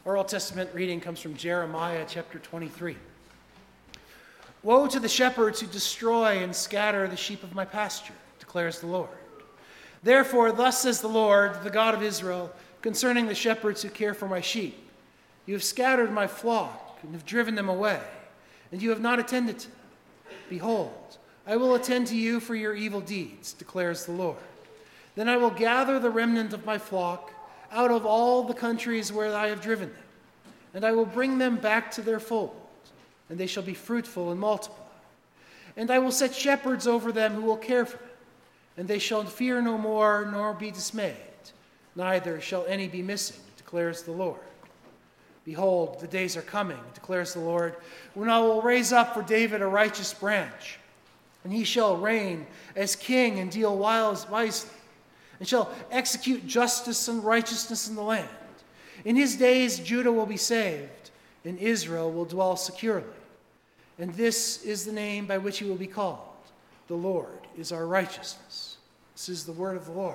Our Old Testament reading comes from Jeremiah chapter 23. Woe to the shepherds who destroy and scatter the sheep of my pasture, declares the Lord. Therefore, thus says the Lord, the God of Israel, concerning the shepherds who care for my sheep. You have scattered my flock and have driven them away, and you have not attended to them. Behold, I will attend to you for your evil deeds, declares the Lord. Then I will gather the remnant of my flock out of all the countries where I have driven them, and I will bring them back to their fold, and they shall be fruitful and multiply. And I will set shepherds over them who will care for them, and they shall fear no more nor be dismayed, neither shall any be missing, declares the Lord. Behold, the days are coming, declares the Lord, when I will raise up for David a righteous branch, and he shall reign as king and deal wisely, and shall execute justice and righteousness in the land. In his days Judah will be saved, and Israel will dwell securely. And this is the name by which he will be called. The Lord is our righteousness. This is the word of the Lord.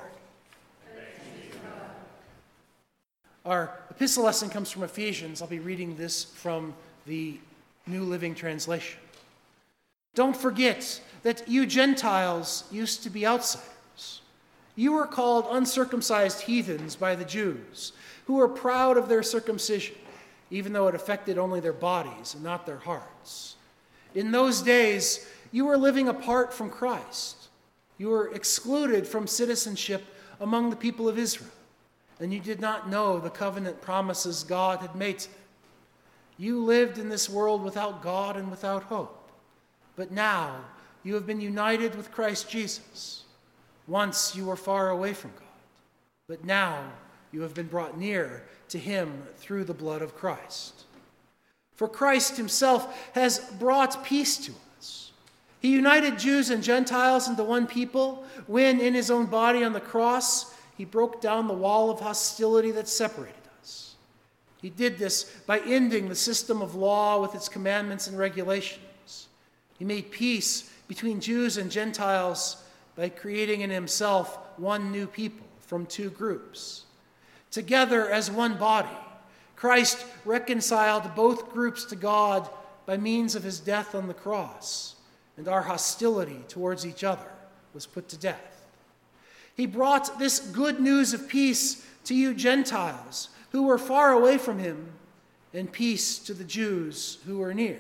Our epistle lesson comes from Ephesians. I'll be reading this from the New Living Translation. Don't forget that you Gentiles used to be outsiders. You were called uncircumcised heathens by the Jews, who were proud of their circumcision, even though it affected only their bodies and not their hearts. In those days, you were living apart from Christ. You were excluded from citizenship among the people of Israel, and you did not know the covenant promises God had made to them. You lived in this world without God and without hope. But now you have been united with Christ Jesus. Once you were far away from God, but now you have been brought near to him through the blood of Christ. For Christ himself has brought peace to us. He united Jews and Gentiles into one people when, in his own body on the cross, he broke down the wall of hostility that separated us. He did this by ending the system of law with its commandments and regulations. He made peace between Jews and Gentiles by creating in himself one new people from two groups. Together as one body, Christ reconciled both groups to God by means of his death on the cross, and our hostility towards each other was put to death. He brought this good news of peace to you Gentiles who were far away from him, and peace to the Jews who were near.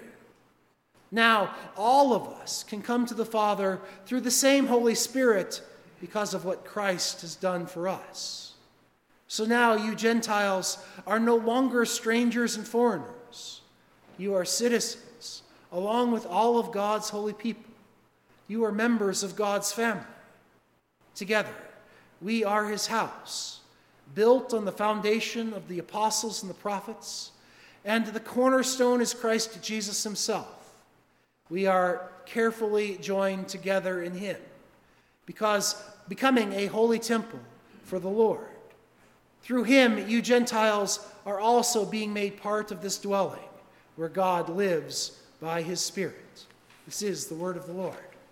Now, all of us can come to the Father through the same Holy Spirit because of what Christ has done for us. So now you Gentiles are no longer strangers and foreigners. You are citizens, along with all of God's holy people. You are members of God's family. Together, we are his house, built on the foundation of the apostles and the prophets, and the cornerstone is Christ Jesus himself. We are carefully joined together in him, because becoming a holy temple for the Lord. Through him, you Gentiles are also being made part of this dwelling, where God lives by his Spirit. This is the word of the Lord.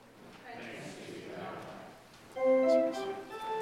Thanks be to God.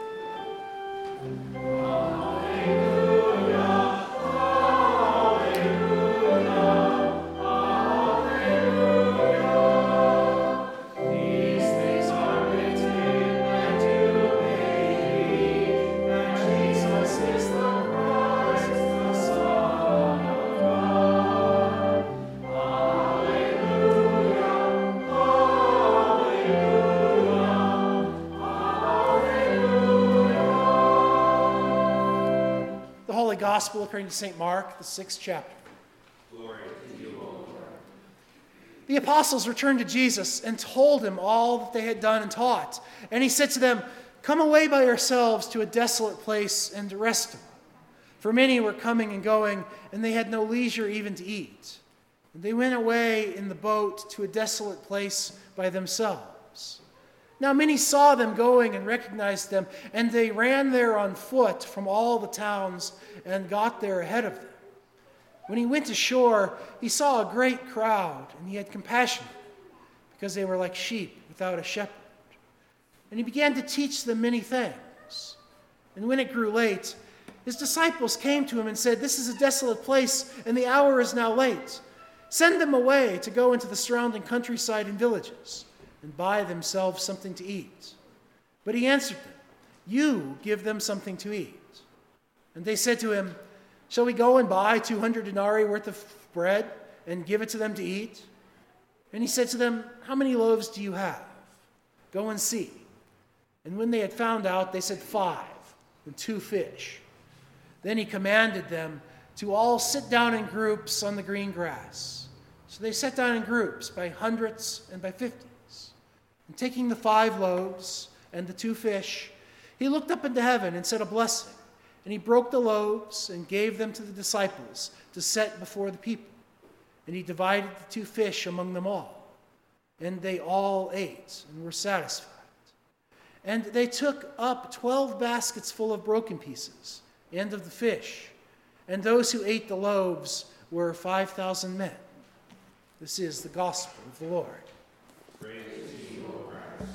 Gospel according to St. Mark, the 6th chapter. Glory to you, O Lord. The apostles returned to Jesus and told him all that they had done and taught. And he said to them, "Come away by yourselves to a desolate place and rest." For many were coming and going, and they had no leisure even to eat. And they went away in the boat to a desolate place by themselves. Now many saw them going and recognized them, and they ran there on foot from all the towns and got there ahead of them. When he went ashore, he saw a great crowd, and he had compassion because they were like sheep without a shepherd. And he began to teach them many things. And when it grew late, His disciples came to him and said, "This is a desolate place, and the hour is now late. Send them away to go into the surrounding countryside and villages and buy themselves something to eat." But he answered them, "You give them something to eat." And they said to him, "Shall we go and buy 200 denarii worth of bread and give it to them to eat?" And he said to them, "How many loaves do you have? Go and see." And when they had found out, they said, 5 and 2 fish. Then he commanded them to all sit down in groups on the green grass. So they sat down in groups by hundreds and by 50s. And taking the 5 loaves and the 2 fish, he looked up into heaven and said a blessing. And he broke the loaves and gave them to the disciples to set before the people. And he divided the 2 fish among them all. And they all ate and were satisfied. And they took up 12 baskets full of broken pieces and of the fish. And those who ate the loaves were 5,000 men. This is the gospel of the Lord. Praise to you, O Christ.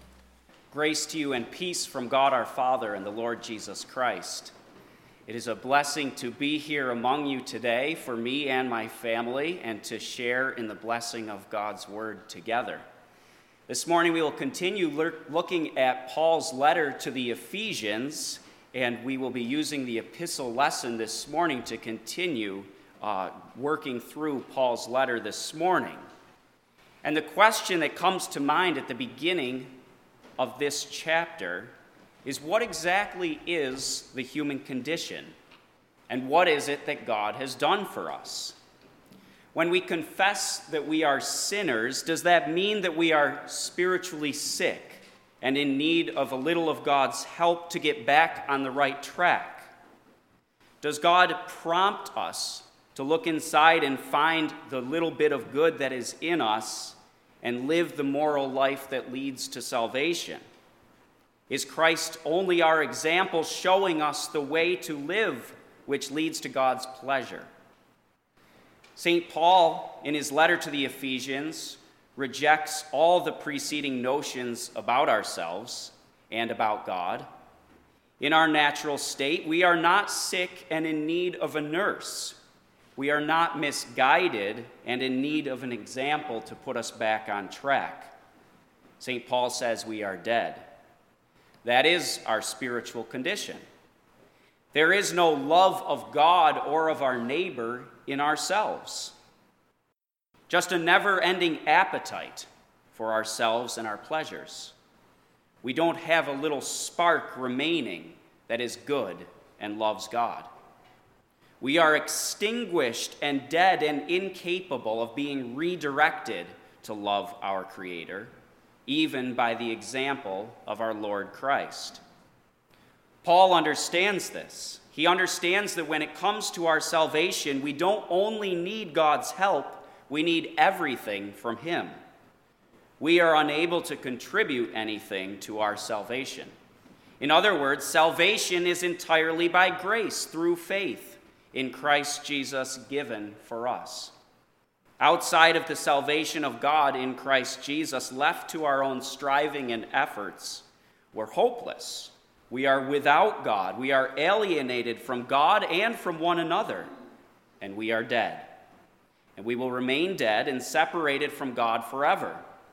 Grace to you and peace from God our Father and the Lord Jesus Christ. It is a blessing to be here among you today for me and my family and to share in the blessing of God's word together. This morning we will continue looking at Paul's letter to the Ephesians, and we will be using the epistle lesson this morning to continue working through Paul's letter this morning. And the question that comes to mind at the beginning of this chapter is, what exactly is the human condition? And what is it that God has done for us? When we confess that we are sinners, does that mean that we are spiritually sick and in need of a little of God's help to get back on the right track? Does God prompt us to look inside and find the little bit of good that is in us and live the moral life that leads to salvation? Is Christ only our example, showing us the way to live which leads to God's pleasure? St. Paul, in his letter to the Ephesians, rejects all the preceding notions about ourselves and about God. In our natural state, we are not sick and in need of a nurse. We are not misguided and in need of an example to put us back on track. St. Paul says we are dead. That is our spiritual condition. There is no love of God or of our neighbor in ourselves. Just a never-ending appetite for ourselves and our pleasures. We don't have a little spark remaining that is good and loves God. We are extinguished and dead and incapable of being redirected to love our Creator, even by the example of our Lord Christ. Paul understands this. He understands that when it comes to our salvation, we don't only need God's help, we need everything from Him. We are unable to contribute anything to our salvation. In other words, salvation is entirely by grace through faith in Christ Jesus given for us. Outside of the salvation of God in Christ Jesus, left to our own striving and efforts, we're hopeless. We are without God. We are alienated from God and from one another, and we are dead. And we will remain dead and separated from God forever.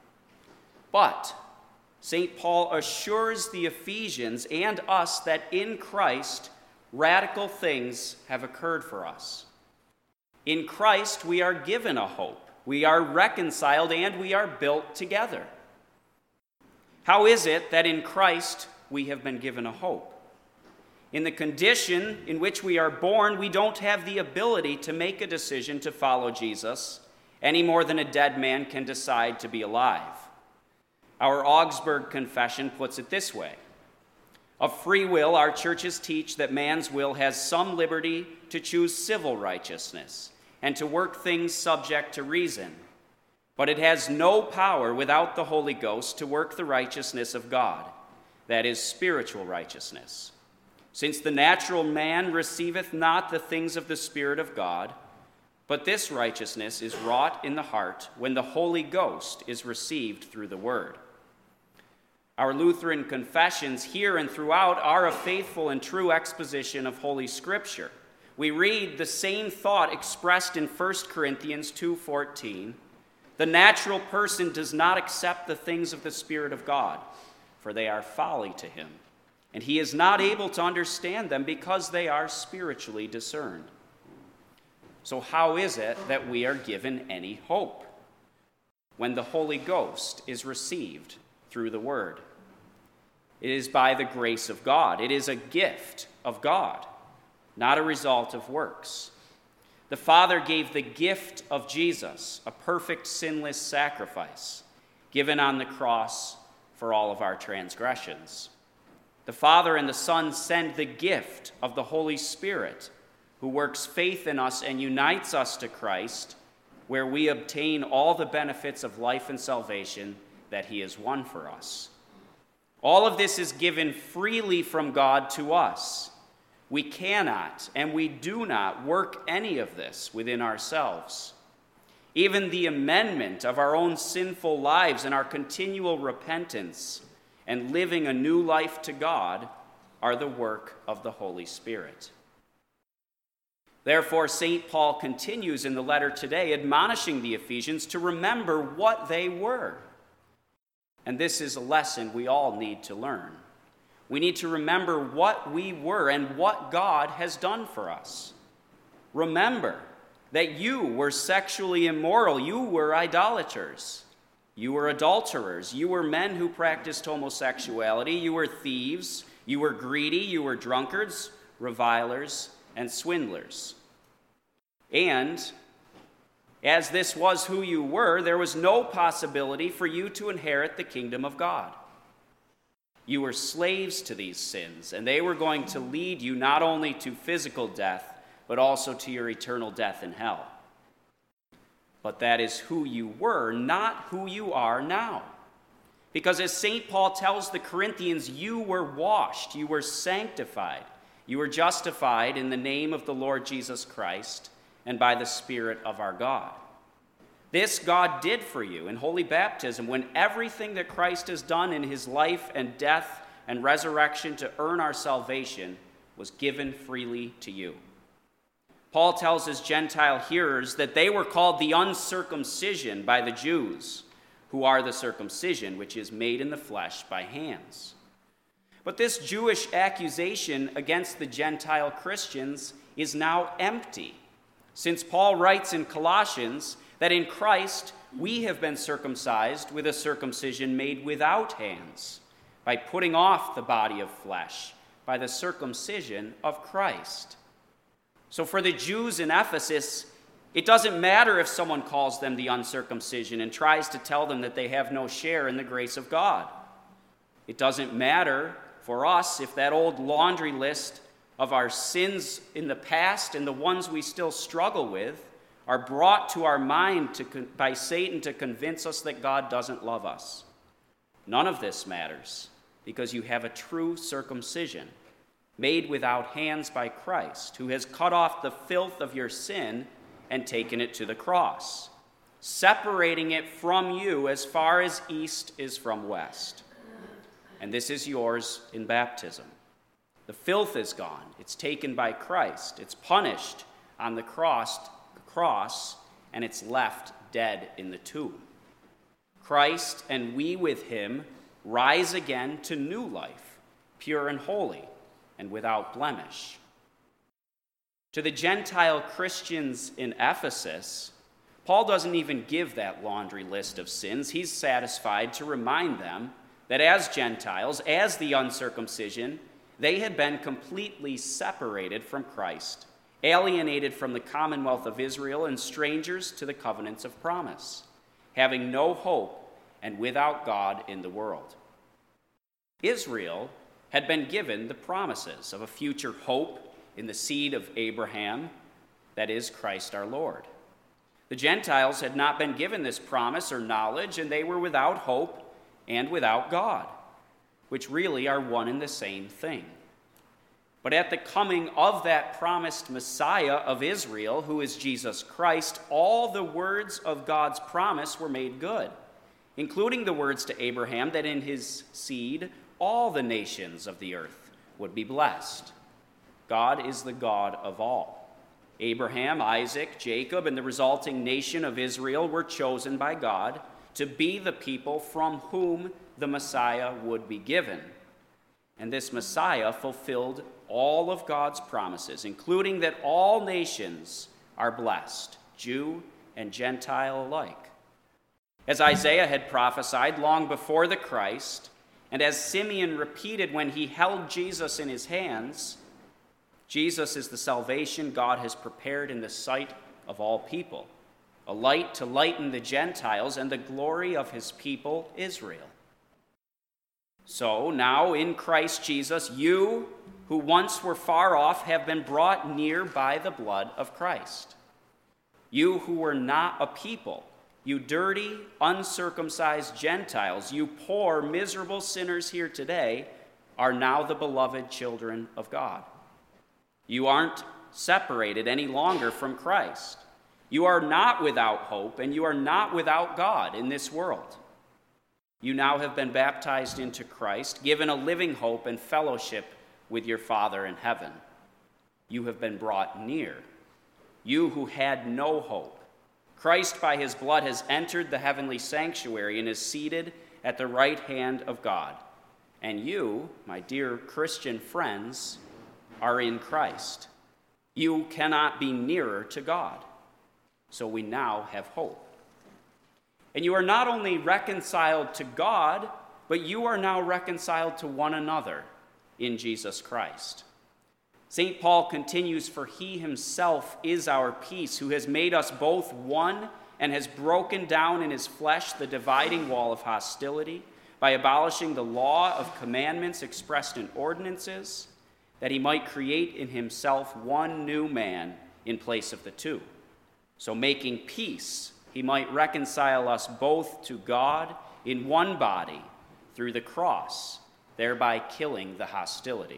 But St. Paul assures the Ephesians and us that in Christ, radical things have occurred for us. In Christ, we are given a hope. We are reconciled and we are built together. How is it that in Christ we have been given a hope? In the condition in which we are born, we don't have the ability to make a decision to follow Jesus any more than a dead man can decide to be alive. Our Augsburg Confession puts it this way: of free will, our churches teach that man's will has some liberty to choose civil righteousness and to work things subject to reason, but it has no power without the Holy Ghost to work the righteousness of God, that is, spiritual righteousness. Since the natural man receiveth not the things of the Spirit of God, but this righteousness is wrought in the heart when the Holy Ghost is received through the Word. Our Lutheran confessions here and throughout are a faithful and true exposition of Holy Scripture. We read the same thought expressed in 1 Corinthians 2:14. The natural person does not accept the things of the Spirit of God, for they are folly to him, and he is not able to understand them because they are spiritually discerned. So how is it that we are given any hope when the Holy Ghost is received through the Word? It is by the grace of God. It is a gift of God, not a result of works. The Father gave the gift of Jesus, a perfect sinless sacrifice, given on the cross for all of our transgressions. The Father and the Son send the gift of the Holy Spirit, who works faith in us and unites us to Christ, where we obtain all the benefits of life and salvation that he has won for us. All of this is given freely from God to us. We cannot and we do not work any of this within ourselves. Even the amendment of our own sinful lives and our continual repentance and living a new life to God are the work of the Holy Spirit. Therefore, St. Paul continues in the letter today, admonishing the Ephesians to remember what they were. And this is a lesson we all need to learn. We need to remember what we were and what God has done for us. Remember that you were sexually immoral, you were idolaters, you were adulterers, you were men who practiced homosexuality, you were thieves, you were greedy, you were drunkards, revilers, and swindlers. And as this was who you were, there was no possibility for you to inherit the kingdom of God. You were slaves to these sins, and they were going to lead you not only to physical death, but also to your eternal death in hell. But that is who you were, not who you are now. Because as St. Paul tells the Corinthians, you were washed, you were sanctified, you were justified in the name of the Lord Jesus Christ and by the Spirit of our God. This God did for you in holy baptism, when everything that Christ has done in his life and death and resurrection to earn our salvation was given freely to you. Paul tells his Gentile hearers that they were called the uncircumcision by the Jews, who are the circumcision which is made in the flesh by hands. But this Jewish accusation against the Gentile Christians is now empty, since Paul writes in Colossians that in Christ we have been circumcised with a circumcision made without hands, by putting off the body of flesh, by the circumcision of Christ. So for the Jews in Ephesus, it doesn't matter if someone calls them the uncircumcision and tries to tell them that they have no share in the grace of God. It doesn't matter for us if that old laundry list of our sins in the past and the ones we still struggle with are brought to our mind by Satan to convince us that God doesn't love us. None of this matters, because you have a true circumcision, made without hands by Christ, who has cut off the filth of your sin and taken it to the cross, separating it from you as far as east is from west. And this is yours in baptism. The filth is gone. It's taken by Christ. It's punished on the cross, and it's left dead in the tomb. Christ and we with him rise again to new life, pure and holy, and without blemish. To the Gentile Christians in Ephesus, Paul doesn't even give that laundry list of sins. He's satisfied to remind them that as Gentiles, as the uncircumcision, they had been completely separated from Christ, alienated from the commonwealth of Israel, and strangers to the covenants of promise, having no hope and without God in the world. Israel had been given the promises of a future hope in the seed of Abraham, that is, Christ our Lord. The Gentiles had not been given this promise or knowledge, and they were without hope and without God, which really are one and the same thing. But at the coming of that promised Messiah of Israel, who is Jesus Christ, all the words of God's promise were made good, including the words to Abraham that in his seed all the nations of the earth would be blessed. God is the God of all. Abraham, Isaac, Jacob, and the resulting nation of Israel were chosen by God to be the people from whom the Messiah would be given. And this Messiah fulfilled all of God's promises, including that all nations are blessed, Jew and Gentile alike. As Isaiah had prophesied long before the Christ, and as Simeon repeated when he held Jesus in his hands, Jesus is the salvation God has prepared in the sight of all people, a light to lighten the Gentiles and the glory of his people, Israel. So now in Christ Jesus, you who once were far off have been brought near by the blood of Christ. You who were not a people, you dirty, uncircumcised Gentiles, you poor, miserable sinners here today, are now the beloved children of God. You aren't separated any longer from Christ. You are not without hope, and you are not without God in this world. You now have been baptized into Christ, given a living hope and fellowship with your Father in heaven. You have been brought near. You who had no hope, Christ by his blood has entered the heavenly sanctuary and is seated at the right hand of God. And you, my dear Christian friends, are in Christ. You cannot be nearer to God. So we now have hope. And you are not only reconciled to God, but you are now reconciled to one another in Jesus Christ. St. Paul continues, "For he himself is our peace, who has made us both one and has broken down in his flesh the dividing wall of hostility by abolishing the law of commandments expressed in ordinances, that he might create in himself one new man in place of the two. So making peace, he might reconcile us both to God in one body through the cross, thereby killing the hostility."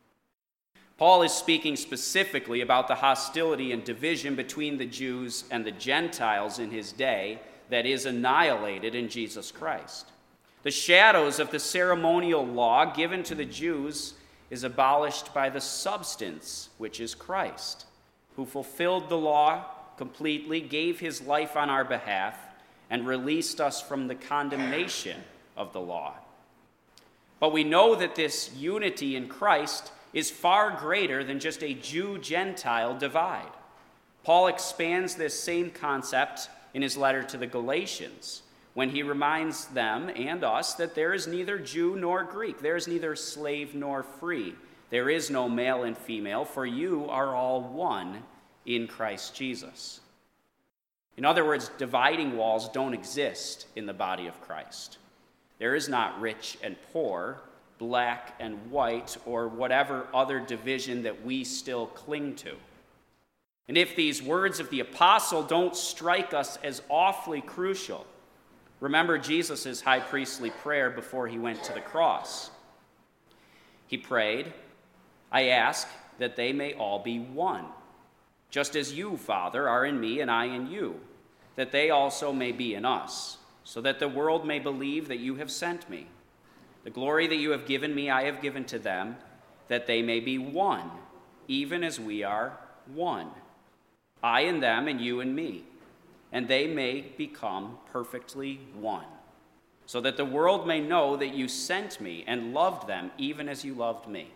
Paul is speaking specifically about the hostility and division between the Jews and the Gentiles in his day that is annihilated in Jesus Christ. The shadows of the ceremonial law given to the Jews is abolished by the substance, which is Christ, who fulfilled the law completely, gave his life on our behalf, and released us from the condemnation of the law. But we know that this unity in Christ is far greater than just a Jew-Gentile divide. Paul expands this same concept in his letter to the Galatians, when he reminds them and us that there is neither Jew nor Greek, there is neither slave nor free, there is no male and female, for you are all one in Christ Jesus. In other words, dividing walls don't exist in the body of Christ. There is not rich and poor, black and white, or whatever other division that we still cling to. And if these words of the apostle don't strike us as awfully crucial, remember Jesus' high priestly prayer before he went to the cross. He prayed, "I ask that they may all be one, just as you, Father, are in me and I in you, that they also may be in us, so that the world may believe that you have sent me. The glory that you have given me, I have given to them, that they may be one, even as we are one. I in them and you in me, and they may become perfectly one, so that the world may know that you sent me and loved them even as you loved me."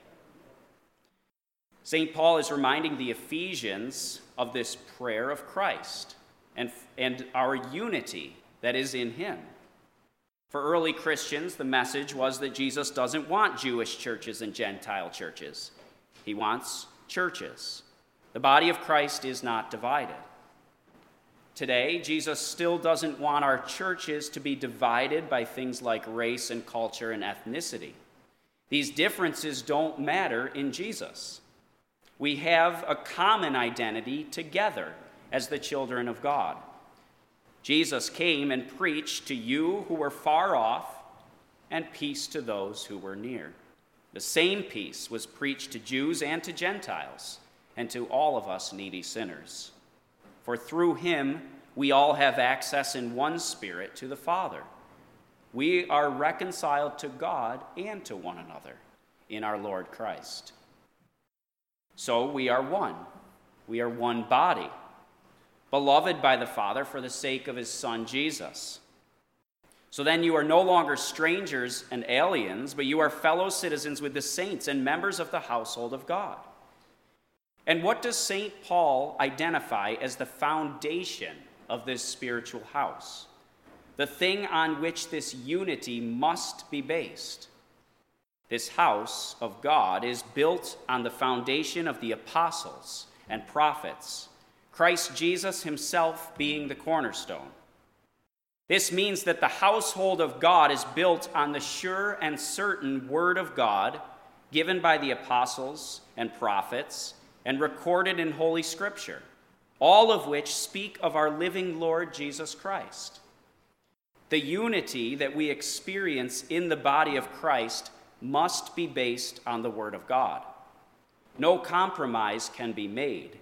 St. Paul is reminding the Ephesians of this prayer of Christ and our unity that is in him. For early Christians, the message was that Jesus doesn't want Jewish churches and Gentile churches. He wants churches. The body of Christ is not divided. Today, Jesus still doesn't want our churches to be divided by things like race and culture and ethnicity. These differences don't matter in Jesus. We have a common identity together as the children of God. Jesus came and preached to you who were far off and peace to those who were near. The same peace was preached to Jews and to Gentiles and to all of us needy sinners. For through him we all have access in one Spirit to the Father. we are reconciled to God and to one another in our Lord Christ. So we are one. We are one body, beloved by the Father for the sake of his Son Jesus. So then you are no longer strangers and aliens, but you are fellow citizens with the saints and members of the household of God. And what does St. Paul identify as the foundation of this spiritual house? The thing on which this unity must be based. This house of God is built on the foundation of the apostles and prophets, Christ Jesus himself being the cornerstone. This means that the household of God is built on the sure and certain word of God given by the apostles and prophets and recorded in Holy Scripture, all of which speak of our living Lord Jesus Christ. The unity that we experience in the body of Christ must be based on the Word of God. No compromise can be made.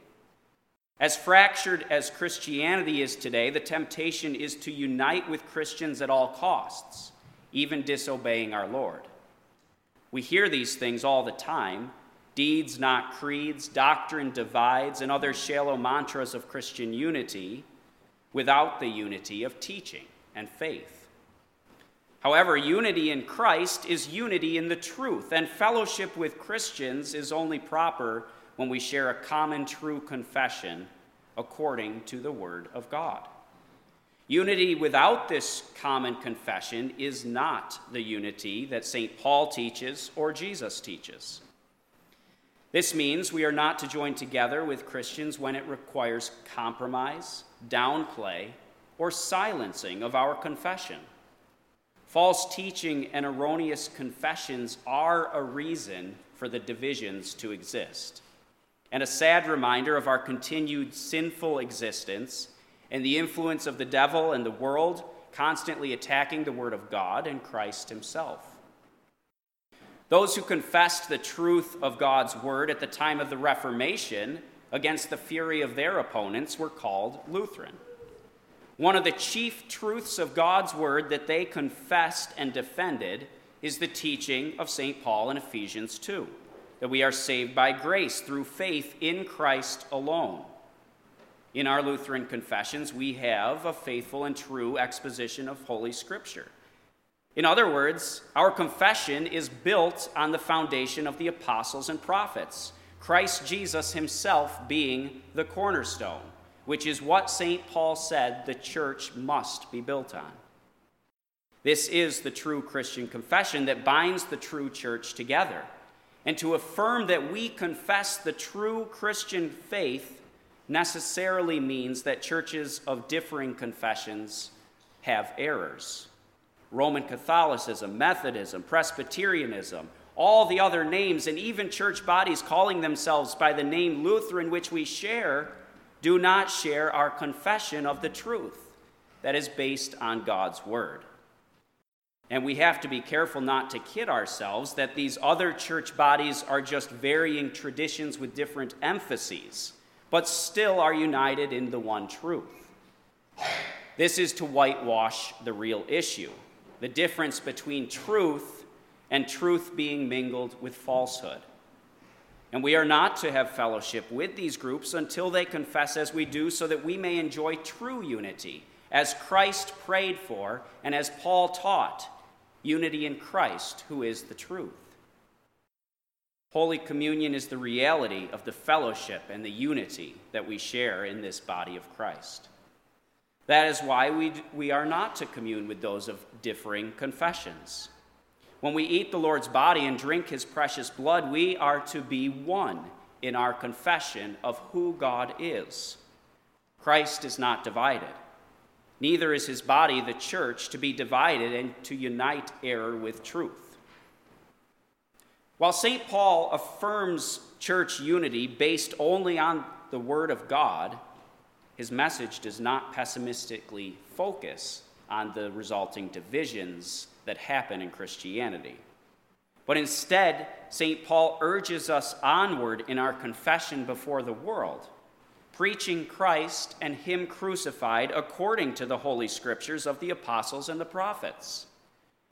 As fractured as Christianity is today, the temptation is to unite with Christians at all costs, even disobeying our Lord. We hear these things all the time: deeds, not creeds, doctrine divides, and other shallow mantras of Christian unity without the unity of teaching and faith. However, unity in Christ is unity in the truth, and fellowship with Christians is only proper when we share a common true confession according to the Word of God. Unity without this common confession is not the unity that St. Paul teaches or Jesus teaches. This means we are not to join together with Christians when it requires compromise, downplay, or silencing of our confession. False teaching and erroneous confessions are a reason for the divisions to exist, and a sad reminder of our continued sinful existence and the influence of the devil and the world constantly attacking the Word of God and Christ himself. Those who confessed the truth of God's Word at the time of the Reformation against the fury of their opponents were called Lutheran. One of the chief truths of God's Word that they confessed and defended is the teaching of St. Paul in Ephesians 2, that we are saved by grace through faith in Christ alone. In our Lutheran confessions, we have a faithful and true exposition of Holy Scripture. In other words, our confession is built on the foundation of the apostles and prophets, Christ Jesus himself being the cornerstone, which is what St. Paul said the church must be built on. This is the true Christian confession that binds the true church together. And to affirm that we confess the true Christian faith necessarily means that churches of differing confessions have errors. Roman Catholicism, Methodism, Presbyterianism, all the other names, and even church bodies calling themselves by the name Lutheran, which we share, do not share our confession of the truth that is based on God's Word. And we have to be careful not to kid ourselves that these other church bodies are just varying traditions with different emphases, but still are united in the one truth. This is to whitewash the real issue, the difference between truth and truth being mingled with falsehood. And we are not to have fellowship with these groups until they confess as we do, so that we may enjoy true unity, as Christ prayed for and as Paul taught, unity in Christ, who is the truth. Holy Communion is the reality of the fellowship and the unity that we share in this body of Christ. That is why we are not to commune with those of differing confessions. When we eat the Lord's body and drink his precious blood, we are to be one in our confession of who God is. Christ is not divided. Neither is his body, the church, to be divided and to unite error with truth. While St. Paul affirms church unity based only on the Word of God, his message does not pessimistically focus on the resulting divisions that happen in Christianity. But instead, St. Paul urges us onward in our confession before the world, preaching Christ and him crucified according to the Holy Scriptures of the apostles and the prophets.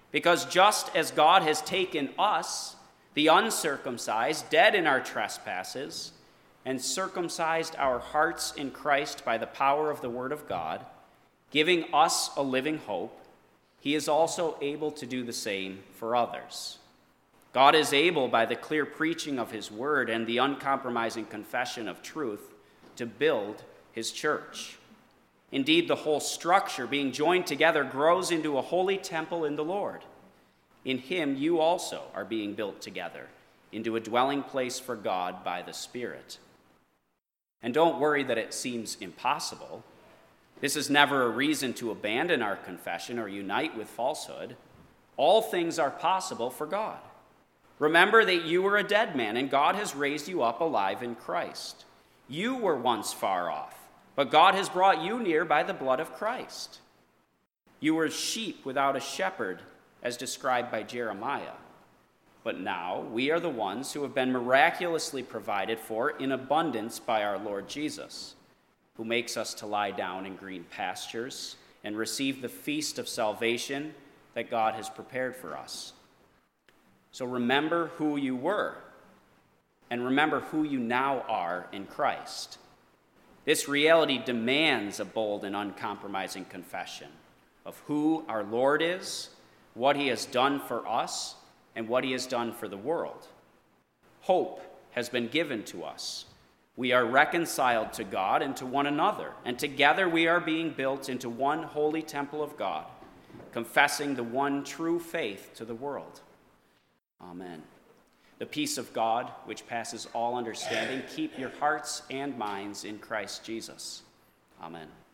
Because just as God has taken us, the uncircumcised, dead in our trespasses, and circumcised our hearts in Christ by the power of the word of God, giving us a living hope, he is also able to do the same for others. God is able, by the clear preaching of his word and the uncompromising confession of truth, to build his church. Indeed, the whole structure, being joined together, grows into a holy temple in the Lord. In him you also are being built together into a dwelling place for God by the Spirit. And don't worry that it seems impossible. This is never a reason to abandon our confession or unite with falsehood. All things are possible for God. Remember that you were a dead man, and God has raised you up alive in Christ. You were once far off, but God has brought you near by the blood of Christ. You were sheep without a shepherd, as described by Jeremiah. But now we are the ones who have been miraculously provided for in abundance by our Lord Jesus, who makes us to lie down in green pastures and receive the feast of salvation that God has prepared for us. So remember who you were, and remember who you now are in Christ. This reality demands a bold and uncompromising confession of who our Lord is, what he has done for us, and what he has done for the world. Hope has been given to us. We are reconciled to God and to one another, and together we are being built into one holy temple of God, confessing the one true faith to the world. Amen. The peace of God, which passes all understanding, keep your hearts and minds in Christ Jesus. Amen.